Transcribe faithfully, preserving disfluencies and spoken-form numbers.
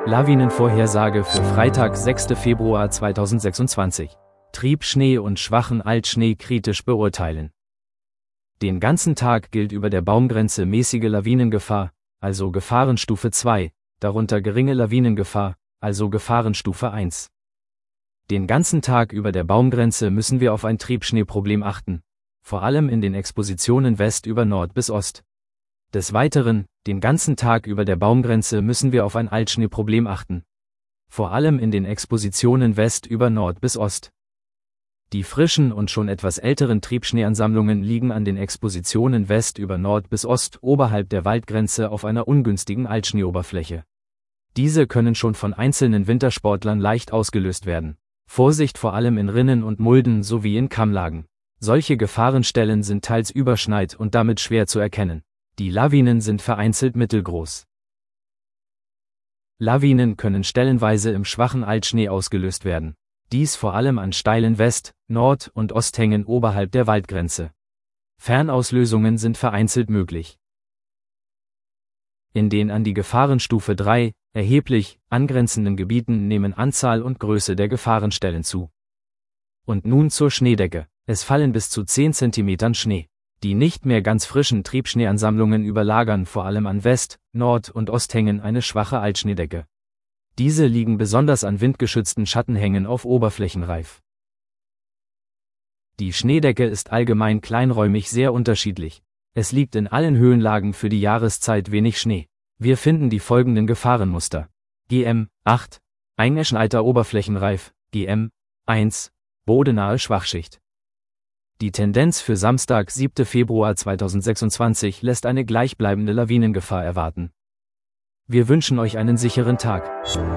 Lawinenvorhersage für Freitag, sechster Februar zweitausendsechsundzwanzig. Triebschnee und schwachen Altschnee kritisch beurteilen. Den ganzen Tag gilt über der Baumgrenze mäßige Lawinengefahr, also Gefahrenstufe zwei, darunter geringe Lawinengefahr, also Gefahrenstufe eins. Den ganzen Tag über der Baumgrenze müssen wir auf ein Triebschneeproblem achten, vor allem in den Expositionen West über Nord bis Ost. Des Weiteren, den ganzen Tag über der Baumgrenze müssen wir auf ein Altschneeproblem achten, vor allem in den Expositionen West über Nord bis Ost. Die frischen und schon etwas älteren Triebschneeansammlungen liegen an den Expositionen West über Nord bis Ost oberhalb der Waldgrenze auf einer ungünstigen Altschneeoberfläche. Diese können schon von einzelnen Wintersportlern leicht ausgelöst werden. Vorsicht vor allem in Rinnen und Mulden sowie in Kammlagen. Solche Gefahrenstellen sind teils überschneit und damit schwer zu erkennen. Die Lawinen sind vereinzelt mittelgroß. Lawinen können stellenweise im schwachen Altschnee ausgelöst werden. Dies vor allem an steilen West-, Nord- und Osthängen oberhalb der Waldgrenze. Fernauslösungen sind vereinzelt möglich. In den an die Gefahrenstufe drei, erheblich, angrenzenden Gebieten nehmen Anzahl und Größe der Gefahrenstellen zu. Und nun zur Schneedecke. Es fallen bis zu zehn Zentimeter Schnee. Die nicht mehr ganz frischen Triebschneeansammlungen überlagern vor allem an West-, Nord- und Osthängen eine schwache Altschneedecke. Diese liegen besonders an windgeschützten Schattenhängen auf Oberflächen reif. Die Schneedecke ist allgemein kleinräumig sehr unterschiedlich. Es liegt in allen Höhenlagen für die Jahreszeit wenig Schnee. Wir finden die folgenden Gefahrenmuster. G M acht, eingeschneiter Oberflächenreif, G M eins, bodenahe Schwachschicht. Die Tendenz für Samstag, siebter Februar zweitausendsechsundzwanzig lässt eine gleichbleibende Lawinengefahr erwarten. Wir wünschen euch einen sicheren Tag.